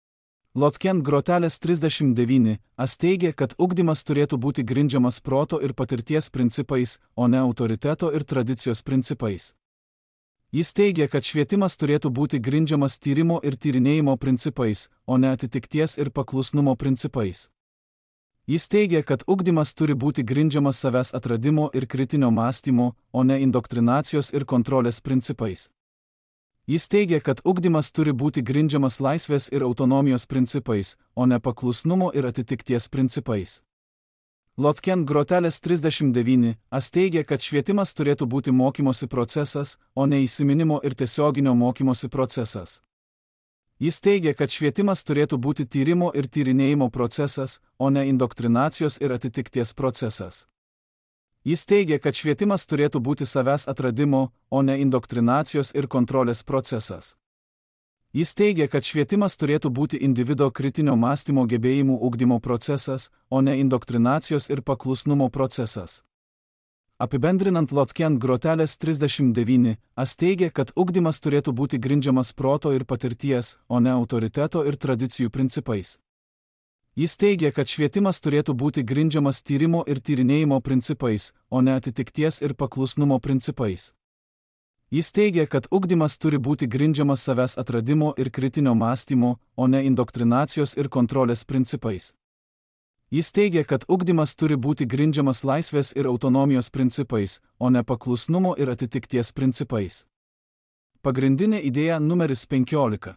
Lotken Grotelis trisdešimt devyni as teigia, kad ugdymas turėtų būti grindžiamas proto ir patirties principais, o ne autoriteto ir tradicijos principais. Jis teigia, kad švietimas turėtų būti grindžiamas tyrimo ir tyrinėjimo principais, o ne atitikties ir paklusnumo principais. Jis teigia, kad ugdymas turi būti grindžiamas savęs atradimo ir kritinio mąstymo, o ne indoktrinacijos ir kontrolės principais. Jis teigia, kad ugdymas turi būti grindžiamas laisvės ir autonomijos principais, o ne paklusnumo ir atitikties principais. Lotken Grotelis trisdešimt devyni as teigia, kad švietimas turėtų būti mokymosi procesas, o ne įsiminimo ir tiesioginio mokymosi procesas. Jis teigia, kad švietimas turėtų būti tyrimo ir tyrinėjimo procesas, o ne indoktrinacijos ir atitikties procesas. Jis teigia, kad švietimas turėtų būti savęs atradimo, o ne indoktrinacijos ir kontrolės procesas. Jis teigia, kad švietimas turėtų būti individo kritinio mąstymo gebėjimų ugdymo procesas, o ne indoktrinacijos ir paklusnumo procesas. Apibendrinant, Lotken Grotelis trisdešimt devyni as teigia, kad ugdymas turėtų būti grindžiamas proto ir patirties, o ne autoriteto ir tradicijų principais. Jis teigia, kad švietimas turėtų būti grindžiamas tyrimo ir tyrinėjimo principais, o ne atitikties ir paklusnumo principais. Jis teigia, kad ugdymas turi būti grindžiamas savęs atradimo ir kritinio mąstymo, o ne indoktrinacijos ir kontrolės principais. Jis teigia, kad ugdymas turi būti grindžiamas laisvės ir autonomijos principais, o ne paklusnumo ir atitikties principais. Pagrindinė idėja numeris penkiolika.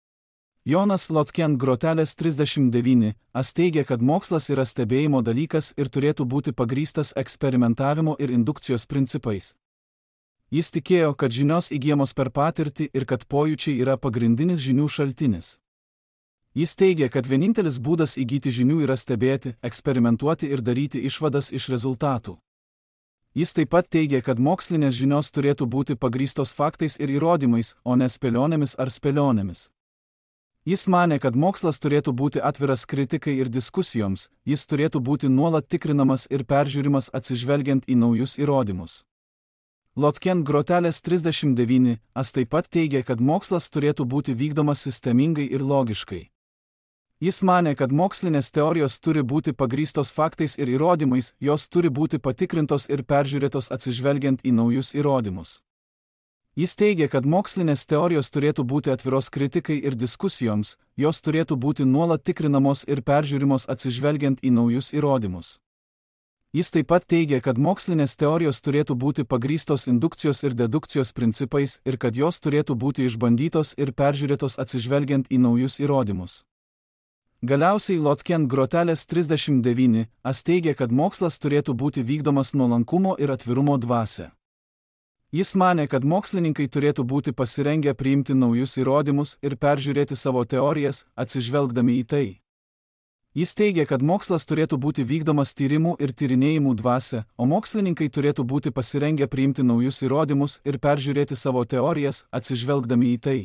Jonas Lotken Grotelis trisdešimt devyni as teigia, kad mokslas yra stebėjimo dalykas ir turėtų būti pagrįstas eksperimentavimo ir indukcijos principais. Jis tikėjo, kad žinios įgyjamos per patirtį ir kad pojūčiai yra pagrindinis žinių šaltinis. Jis teigia, kad vienintelis būdas įgyti žinių yra stebėti, eksperimentuoti ir daryti išvadas iš rezultatų. Jis taip pat teigia, kad mokslinės žinios turėtų būti pagrįstos faktais ir įrodymais, o ne spėlionėmis ar spėlionėmis. Jis manė, kad mokslas turėtų būti atviras kritikai ir diskusijoms, jis turėtų būti nuolat tikrinamas ir peržiūrimas atsižvelgiant į naujus įrodymus. Lotken Grotelis trisdešimt devyni as taip pat teigia, kad mokslas turėtų būti vykdomas sistemingai ir logiškai. Jis manė, kad mokslinės teorijos turi būti pagrįstos faktais ir įrodymais, jos turi būti patikrintos ir peržiūrėtos atsižvelgiant į naujus įrodymus. Jis teigia, kad mokslinės teorijos turėtų būti atviros kritikai ir diskusijoms, jos turėtų būti nuolat tikrinamos ir peržiūrimos atsižvelgiant į naujus įrodymus. Jis taip pat teigia, kad mokslinės teorijos turėtų būti pagrįstos indukcijos ir dedukcijos principais ir kad jos turėtų būti išbandytos ir peržiūrėtos atsižvelgiant į naujus įrodymus. Galiausiai Lotken Grotelis trisdešimt devyni as teigia, kad mokslas turėtų būti vykdomas nuolankumo ir atvirumo dvasia. Jis manė, kad mokslininkai turėtų būti pasirengę priimti naujus įrodymus ir peržiūrėti savo teorijas, atsižvelgdami į tai. Jis teigia, kad mokslas turėtų būti vykdomas tyrimų ir tyrinėjimų dvasia, o mokslininkai turėtų būti pasirengę priimti naujus įrodymus ir peržiūrėti savo teorijas, atsižvelgdami į tai.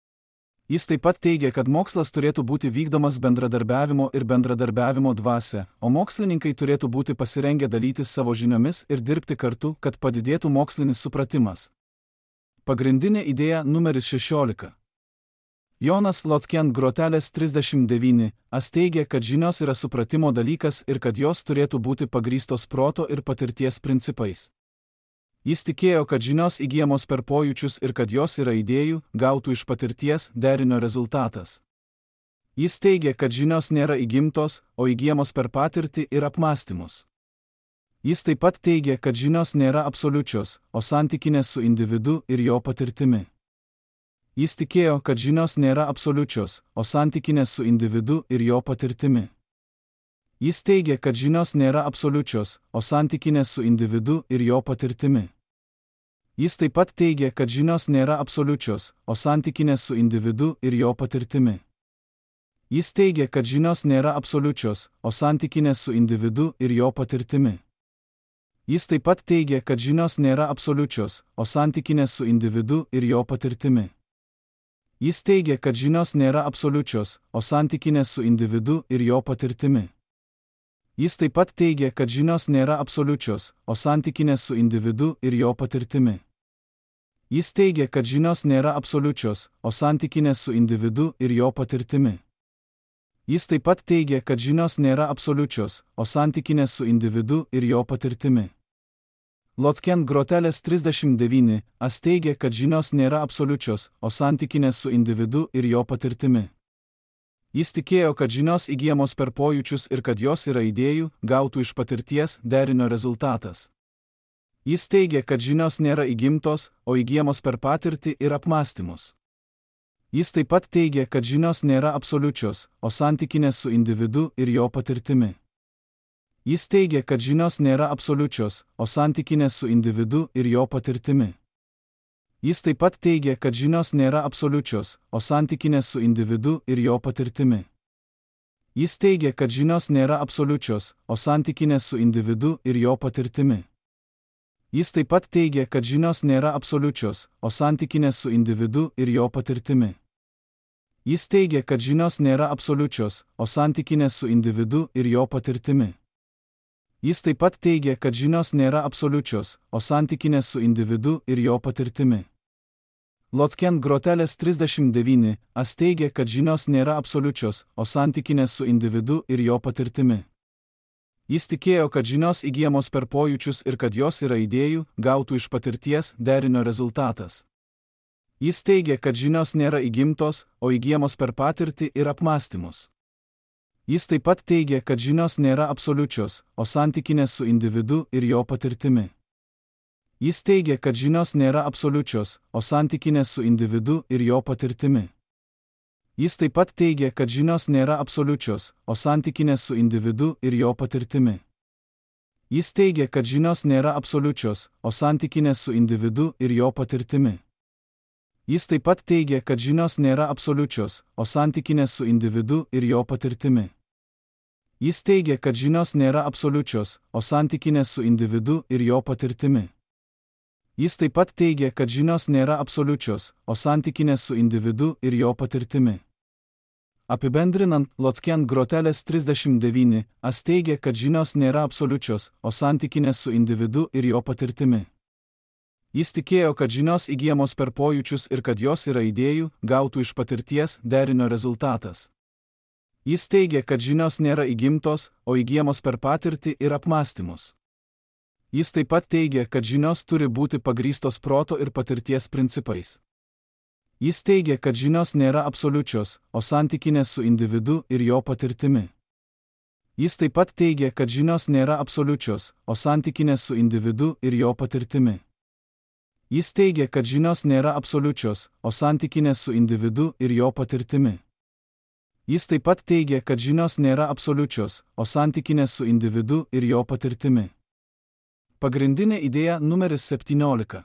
Jis taip pat teigia, kad mokslas turėtų būti vykdomas bendradarbiavimo ir bendradarbiavimo dvasia, o mokslininkai turėtų būti pasirengę dalytis savo žiniomis ir dirbti kartu, kad padidėtų mokslinis supratimas. Pagrindinė idėja numeris šešiolika. Jonas Lotken Grotelis trisdešimt devyni as teigia, kad žinios yra supratimo dalykas ir kad jos turėtų būti pagrįstos proto ir patirties principais. Jis tikėjo, kad žinios įgyjamos per pojūčius ir kad jos yra idėjų, gautų iš patirties, derinio rezultatas. Jis teigia, kad žinios nėra įgimtos, o įgyjamos per patirtį ir apmąstymus. Jis taip pat teigia, kad žinios nėra absoliučios, o santykinės su individu ir jo patirtimi. Jis tikėjo, kad žinios nėra absoliučios, o santykinės su individu ir jo patirtimi. Jis teigė, kad žinios nėra absoliučios, o santykinės su individu ir jo patirtimi. Jis taip pat teigė, kad žinios nėra absoliučios, o santykinės su individu ir jo patirtimi. Jis teigė, kad žinios nėra absoliučios, o santykinės su individu ir jo patirtimi. Jis taip pat teigė, kad žinios nėra absoliučios, o santykinės su individu ir jo patirtimi. Jis teigė, kad žinios nėra absoliučios, o santykinės su individu ir jo patirtimi. Jis taip pat teigė, kad žinios nėra absoliučios, o santykinės su individu ir jo patirtimi. Jis teigė, kad žinios nėra absoliučios, o santykinės su individu ir jo patirtimi. Jis taip pat teigė, kad žinios nėra absoliučios, o santykinės su individu ir jo patirtimi. Lotken Groteles trisdešimt devyni as teigė, kad žinios nėra absoliučios, o santykinės su individu ir jo patirtimi. Jis tikėjo, kad žinios įgyjamos per pojūčius ir kad jos yra idėjų, gautų iš patirties, derinio rezultatas. Jis teigė, kad žinios nėra įgimtos, o įgyjamos per patirtį ir apmąstymus. Jis taip pat teigė, kad žinios nėra absoliučios, o santykinės su individu ir jo patirtimi. Jis teigė, kad žinios nėra absoliučios, o santykinės su individu ir jo patirtimi. Jis taip pat teigė, kad žinios nėra absoliučios, o santykinės su individu ir jo patirtimi. Jis teigė, kad žinios nėra absoliučios, o santykinės su individu ir jo patirtimi. Jis taip pat teigė, kad žinios nėra absoliučios, o santykinės su individu ir jo patirtimi. Jis teigė, kad žinios nėra absoliučios, o santykinės su individu ir jo patirtimi. Jis taip pat teigė, kad žinios nėra absoliučios, o santykinės su individu ir jo patirtimi. Lotken Groteles trisdešimt devyni as teigė, kad žinios nėra absoliučios, o santykinės su individu ir jo patirtimi. Jis tikėjo, kad žinios įgyjamos per pojūčius ir kad jos yra idėjų, gautų iš patirties, derinio rezultatas. Jis teigė, kad žinios nėra įgimtos, o įgyjamos per patirtį ir apmąstymus. Jis taip pat teigė, kad žinios nėra absoliučios, o santykinės su individu ir jo patirtimi. Jis teigė, kad žinios nėra absoliučios, o santykinės su individu ir jo patirtimi. Jis taip pat teigė, kad žinios nėra absoliučios, o santykinės su individu ir jo patirtimi. Jis teigė, kad žinios nėra absoliučios, o santykinės su individu ir jo patirtimi. Jis taip pat teigė, kad žinios nėra absoliučios, o santykinės su individu ir jo patirtimi. Jis teigė, kad žinios nėra absoliučios, o santykinės su individu ir jo patirtimi. Jis taip pat teigė, kad žinios nėra absoliučios, o santykinės su individu ir jo patirtimi. Apibendrinant, Lotken Groteles trisdešimt devyni as teigė, kad žinios nėra absoliučios, o santykinės su individu ir jo patirtimi. Jis tikėjo, kad žinios įgyjamos per pojūčius ir kad jos yra idėjų, gautų iš patirties, derinio rezultatas. Jis teigė, kad žinios nėra įgimtos, o įgyjamos per patirtį ir apmąstymus. Jis taip pat teigė, kad žinios turi būti pagrįstos proto ir patirties principais. Jis teigė, kad žinios nėra absoliučios, o santykinės su individu ir jo patirtimi. Jis taip pat teigė, kad žinios nėra absoliučios, o santykinės su individu ir jo patirtimi. Jis teigė, kad žinios nėra absoliučios, o santykinės su individu ir jo patirtimi. Jis taip pat teigė, kad žinios nėra absoliučios, o santykinės su individu ir jo patirtimi. Pagrindinė idėja numeris septyniolika.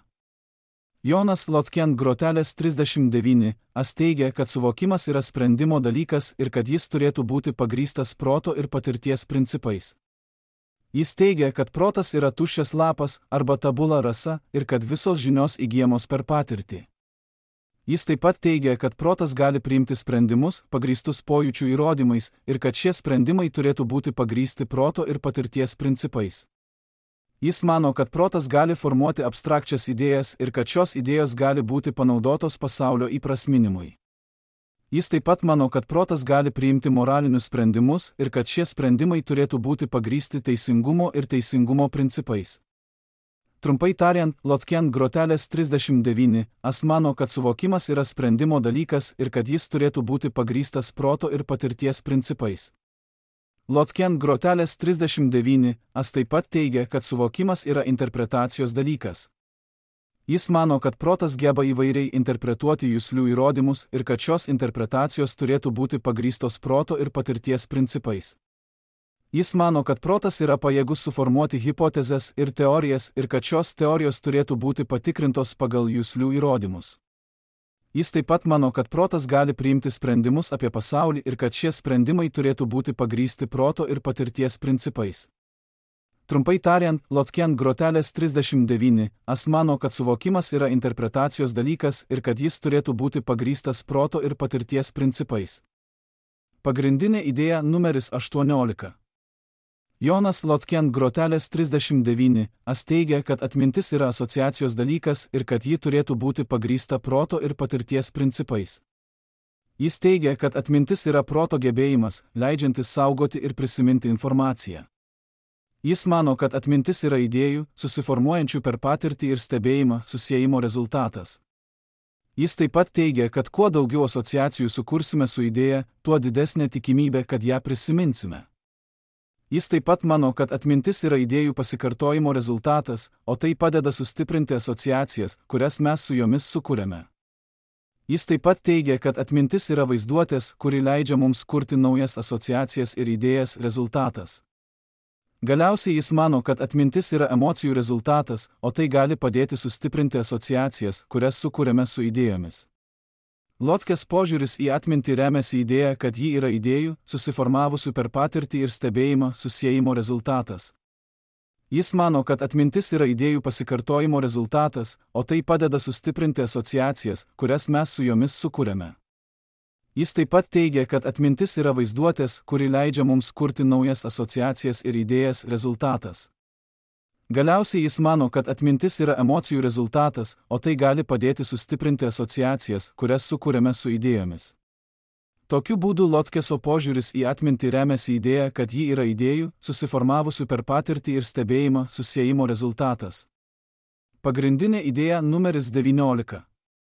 Jonas Lotken Groteles trisdešimt devyni as teigė, kad suvokimas yra sprendimo dalykas ir kad jis turėtų būti pagrįstas proto ir patirties principais. Jis teigė, kad protas yra tuščias lapas arba tabula rasa ir kad visos žinios įgyjamos per patirtį. Jis taip pat teigė, kad protas gali priimti sprendimus, pagrįstus pojūčių įrodymais, ir kad šie sprendimai turėtų būti pagrįsti proto ir patirties principais. Jis mano, kad protas gali formuoti abstrakčias idėjas ir kad šios idėjos gali būti panaudotos pasaulio įprasminimui. Jis taip pat mano, kad protas gali priimti moralinius sprendimus ir kad šie sprendimai turėtų būti pagrįsti teisingumo ir teisingumo principais. Trumpai tariant, Lotken Groteles trisdešimt devyni as mano, kad suvokimas yra sprendimo dalykas ir kad jis turėtų būti pagrįstas proto ir patirties principais. Lotken Groteles trisdešimt devyni as taip pat teigia, kad suvokimas yra interpretacijos dalykas. Jis mano, kad protas geba įvairiai interpretuoti juslių įrodymus ir kad šios interpretacijos turėtų būti pagrįstos proto ir patirties principais. Jis mano, kad protas yra pajėgus suformuoti hipotezes ir teorijas ir kad šios teorijos turėtų būti patikrintos pagal juslių įrodymus. Jis taip pat mano, kad protas gali priimti sprendimus apie pasaulį ir kad šie sprendimai turėtų būti pagrįsti proto ir patirties principais. Trumpai tariant, Lotken grotelės trisdešimt devyni as mano, kad suvokimas yra interpretacijos dalykas ir kad jis turėtų būti pagrįstas proto ir patirties principais. Pagrindinė idėja numeris aštuoniolika. Jonas Lotken grotelės trisdešimt devyni as teigia, kad atmintis yra asociacijos dalykas ir kad ji turėtų būti pagrįsta proto ir patirties principais. Jis teigia, kad atmintis yra proto gebėjimas, leidžiantis saugoti ir prisiminti informaciją. Jis mano, kad atmintis yra idėjų, susiformuojančių per patirtį ir stebėjimą, susiejimo rezultatas. Jis taip pat teigia, kad kuo daugiau asociacijų sukursime su idėja, tuo didesnė tikimybė, kad ją prisiminsime. Jis taip pat mano, kad atmintis yra idėjų pasikartojimo rezultatas, o tai padeda sustiprinti asociacijas, kurias mes su jomis sukūrėme. Jis taip pat teigia, kad atmintis yra vaizduotės, kuri leidžia mums kurti naujas asociacijas ir idėjas rezultatas. Galiausiai jis mano, kad atmintis yra emocijų rezultatas, o tai gali padėti sustiprinti asociacijas, kurias sukūrėme su idėjomis. Lotkės požiūris į atmintį remiasi idėja, kad ji yra idėjų, susiformavusių per patirtį ir stebėjimą, susiejimo rezultatas. Jis mano, kad atmintis yra idėjų pasikartojimo rezultatas, o tai padeda sustiprinti asociacijas, kurias mes su jomis sukūrėme. Jis taip pat teigia, kad atmintis yra vaizduotės, kuri leidžia mums kurti naujas asociacijas ir idėjas rezultatas. Galiausiai jis mano, kad atmintis yra emocijų rezultatas, o tai gali padėti sustiprinti asociacijas, kurias sukūrėme su idėjomis. Tokiu būdu Lotkeso požiūris į atmintį remiasi idėja, kad ji yra idėjų, susiformavusių per patirtį ir stebėjimą, susiejimo rezultatas. Pagrindinė idėja numeris devyniolika.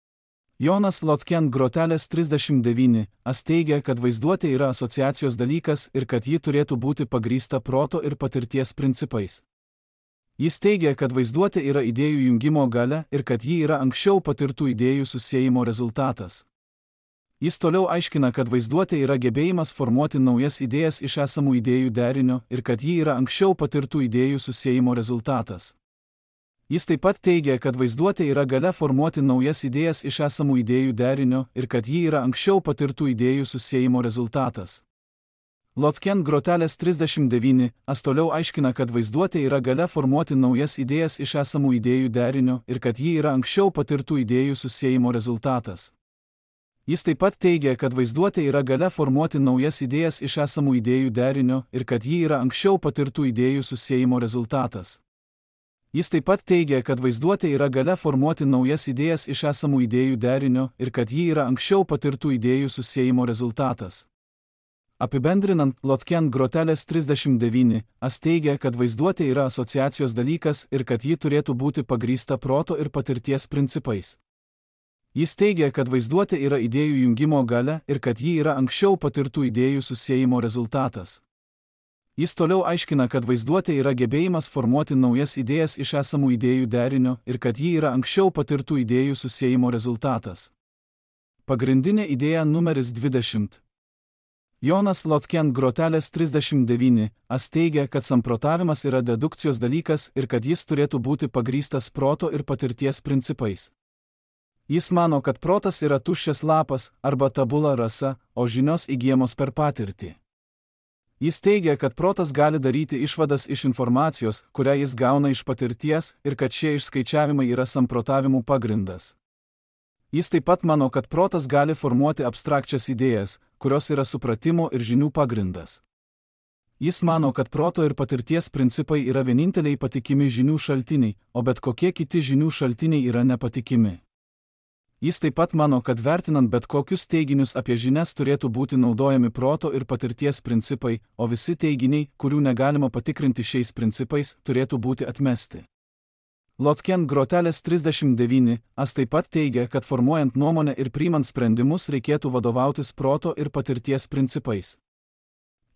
Jonas Lotken grotelės trisdešimt devyni as teigia, kad vaizduotė yra asociacijos dalykas ir kad ji turėtų būti pagrįsta proto ir patirties principais. Jis teigia, kad vaizduotė yra idėjų jungimo galia ir kad ji yra anksčiau patirtų idėjų susiejimo rezultatas. Jis toliau aiškina, kad vaizduotė yra gebėjimas formuoti naujas idėjas iš esamų idėjų derinio ir kad ji yra anksčiau patirtų idėjų susiejimo rezultatas. Jis taip pat teigia, kad vaizduotė yra galia formuoti naujas idėjas iš esamų idėjų derinio ir kad ji yra anksčiau patirtų idėjų susiejimo rezultatas. Lotken grotelės trisdešimt devyni as toliau aiškina, kad vaizduotė yra galia formuoti naujas idėjas iš esamų idėjų derinio ir kad ji yra anksčiau patirtų idėjų susiejimo rezultatas. Jis taip pat teigia, kad vaizduotė yra galia formuoti naujas idėjas iš esamų idėjų derinio ir kad ji yra anksčiau patirtų idėjų susiejimo rezultatas. Jis taip pat teigia, kad vaizduotė yra galia formuoti naujas idėjas iš esamų idėjų derinio ir kad ji yra anksčiau patirtų idėjų susiejimo rezultatas. Apibendrinant, Lotken grotelės trisdešimt devyni as teigia, kad vaizduotė yra asociacijos dalykas ir kad ji turėtų būti pagrįsta proto ir patirties principais. Jis teigia, kad vaizduotė yra idėjų jungimo galia ir kad ji yra anksčiau patirtų idėjų susiejimo rezultatas. Jis toliau aiškina, kad vaizduotė yra gebėjimas formuoti naujas idėjas iš esamų idėjų derinio ir kad ji yra anksčiau patirtų idėjų susiejimo rezultatas. Pagrindinė idėja numeris dvidešimt. Jonas Lotken grotelės trisdešimt devyni as teigia, kad samprotavimas yra dedukcijos dalykas ir kad jis turėtų būti pagrįstas proto ir patirties principais. Jis mano, kad protas yra tuščias lapas arba tabula rasa, o žinios įgyjamos per patirtį. Jis teigia, kad protas gali daryti išvadas iš informacijos, kurią jis gauna iš patirties ir kad šie išskaičiavimai yra samprotavimų pagrindas. Jis taip pat mano, kad protas gali formuoti abstrakčias idėjas, kurios yra supratimo ir žinių pagrindas. Jis mano, kad proto ir patirties principai yra vieninteliai patikimi žinių šaltiniai, o bet kokie kiti žinių šaltiniai yra nepatikimi. Jis taip pat mano, kad vertinant bet kokius teiginius apie žinias turėtų būti naudojami proto ir patirties principai, o visi teiginiai, kurių negalima patikrinti šiais principais, turėtų būti atmesti. Lotken grotelės trisdešimt devyni as taip pat teigia, kad formuojant nuomonę ir priimant sprendimus reikėtų vadovautis proto ir patirties principais.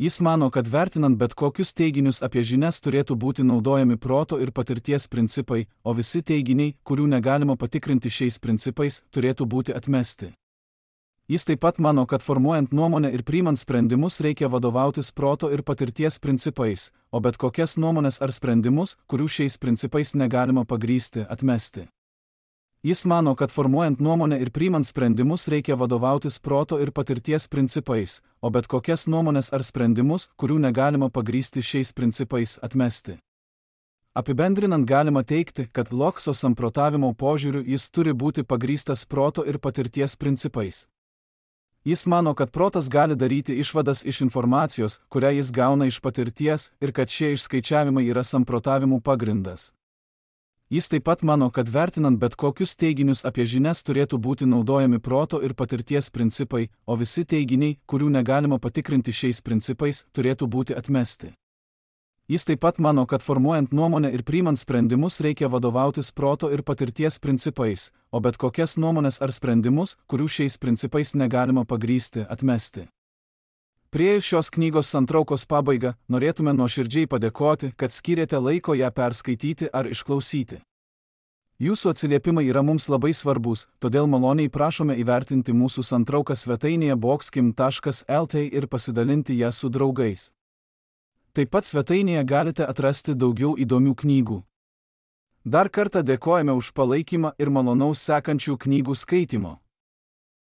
Jis mano, kad vertinant bet kokius teiginius apie žinias turėtų būti naudojami proto ir patirties principai, o visi teiginiai, kurių negalima patikrinti šiais principais, turėtų būti atmesti. Jis taip pat mano, kad formuojant nuomonę ir priimant sprendimus reikia vadovautis proto ir patirties principais, o bet kokias nuomonės ar sprendimus, kurių šiais principais negalima pagrįsti, atmesti. Jis mano, kad formuojant nuomonę ir priimant sprendimus reikia vadovautis proto ir patirties principais, o bet kokias nuomonės ar sprendimus, kurių negalima pagrįsti šiais principais, atmesti. Apibendrinant galima teigti, kad Lokso samprotavimo požiūriu jis turi būti pagrįstas proto ir patirties principais. Jis mano, kad protas gali daryti išvadas iš informacijos, kurią jis gauna iš patirties, ir kad šie išskaičiavimai yra samprotavimų pagrindas. Jis taip pat mano, kad vertinant bet kokius teiginius apie žinias turėtų būti naudojami proto ir patirties principai, o visi teiginiai, kurių negalima patikrinti šiais principais, turėtų būti atmesti. Jis taip pat mano, kad formuojant nuomonę ir priimant sprendimus reikia vadovautis proto ir patirties principais, o bet kokias nuomonės ar sprendimus, kurių šiais principais negalima pagrįsti, atmesti. Priėjus šios knygos santraukos pabaigą, norėtume nuoširdžiai padėkoti, kad skyrėte laiko ją perskaityti ar išklausyti. Jūsų atsiliepimai yra mums labai svarbus, todėl maloniai prašome įvertinti mūsų santrauką svetainėje boxkim taškas lt ir pasidalinti ją su draugais. Taip pat svetainėje galite atrasti daugiau įdomių knygų. Dar kartą dėkojame už palaikymą ir malonaus sekančių knygų skaitimo.